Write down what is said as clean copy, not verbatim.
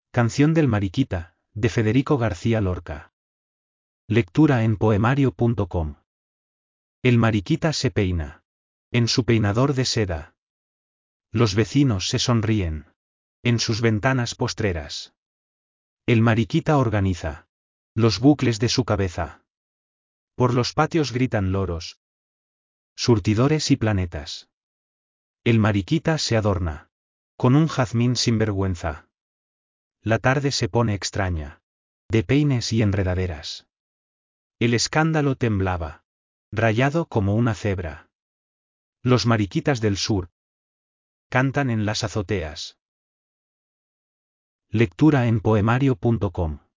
Canción del Mariquita, de Federico García Lorca. Lectura en poemario.com. El mariquita se peina. En su peinador de seda. Los vecinos se sonríen. En sus ventanas postreras. El mariquita organiza. Los bucles de su cabeza. Por los patios gritan loros. Surtidores y planetas. El mariquita se adorna. Con un jazmín sinvergüenza. La tarde se pone extraña. De peines y enredaderas. El escándalo temblaba. Rayado como una cebra. Los mariquitas del sur. Cantan en las azoteas. Lectura en poemario.com